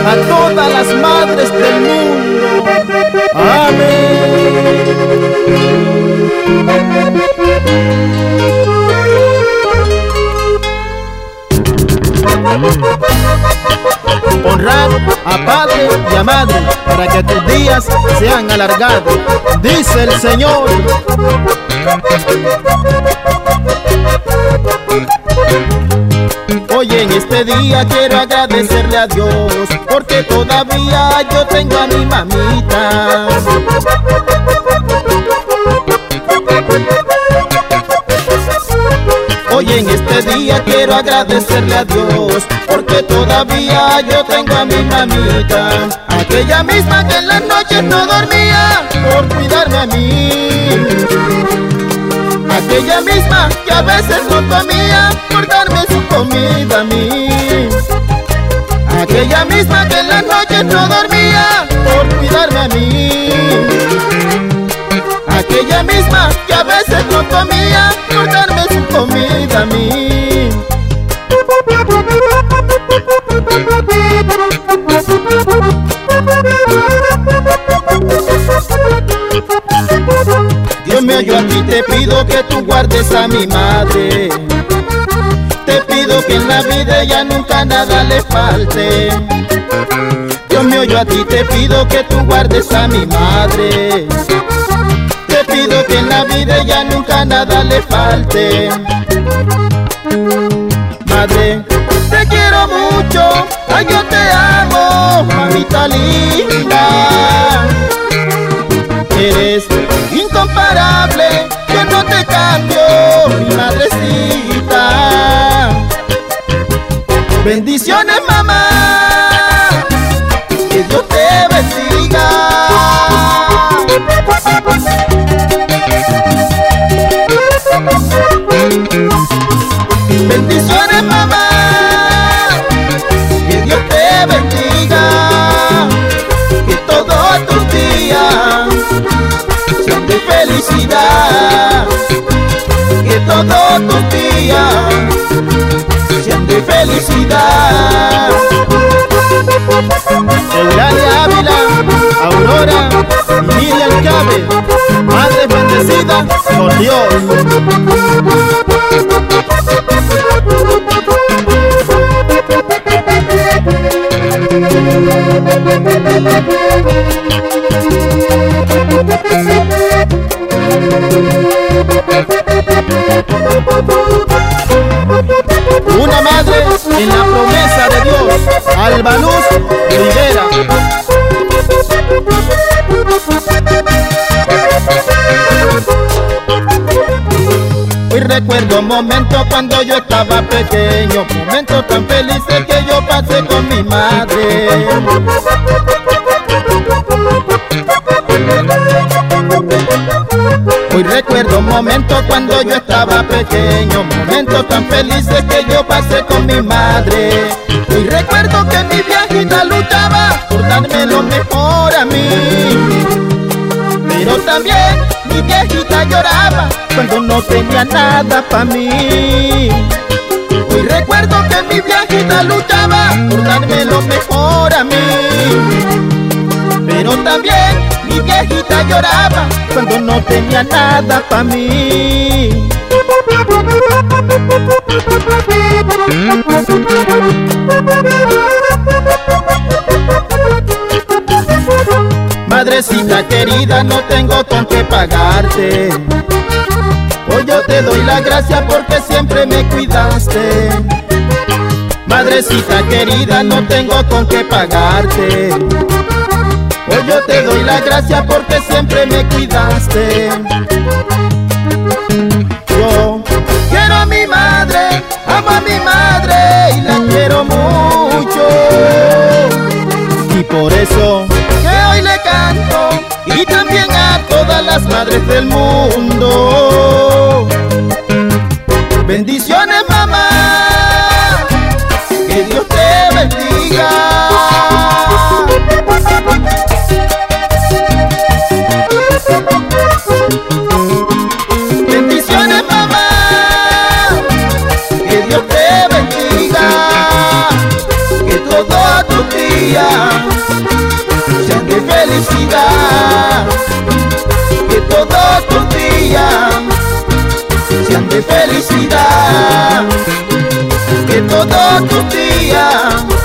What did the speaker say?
a todas las madres del mundo. Amén. Honrar a padre y a madre para que tus días sean alargados, dice el Señor. Hoy en este día quiero agradecerle a Dios, porque todavía yo tengo a mi mamita. Hoy en este día quiero agradecerle a Dios, porque todavía yo tengo a mi mamita, aquella misma que en las noches no dormía por cuidarme a mí, aquella misma que a veces no comía por darme su comida a mí, aquella misma que en las noches no dormía por cuidarme a mí, aquella misma que a veces no comía por darme su comida a mí. Dios mío, yo a ti te pido que tú guardes a mi madre, te pido que en la vida ya nunca nada le falte. Dios mío, yo a ti te pido que tú guardes a mi madre, te pido que en la vida ya nunca nada le falte. Madre, te quiero mucho, ay yo te amo, mamita linda. Eres incomparable, yo no te cambio, mi madrecita. Bendiciones, mamá, que Dios te bendiga. Bendiciones, mamá, que Dios te bendiga, que todos tus días sean de felicidad, que todos tus días sean de felicidad. Eulalia Ávila, Aurora y Miriam Cabe, madres bendecidas por Dios. Una madre en la promesa de Dios, Albaluz Rivera. Y recuerdo momentos cuando yo estaba pequeño, momentos tan felices que yo pasé con mi madre. Hoy recuerdo momentos cuando yo estaba pequeño, momentos tan felices que yo pasé con mi madre. Hoy recuerdo que mi viejita luchaba por darme lo mejor a mí, pero también mi viejita lloraba cuando no tenía nada para mí. Hoy recuerdo que mi viejita luchaba por darme lo mejor a mí, pero también mi viejita lloraba cuando no tenía nada para mí. Madrecita querida, no tengo con qué pagarte, hoy yo te doy la gracia porque siempre me cuidaste. Madrecita querida, no tengo con qué pagarte, hoy yo te doy la gracia porque siempre me cuidaste. Yo quiero a mi madre, amo a mi madre y la quiero mucho, y por eso que hoy le canto, y también a todas las madres del mundo. Bendiciones, mamá, que Dios te bendiga. Bendiciones, mamá, que Dios te bendiga, que todos tus días días sean de felicidad, que todos tus días sean de felicidad, que todos tus días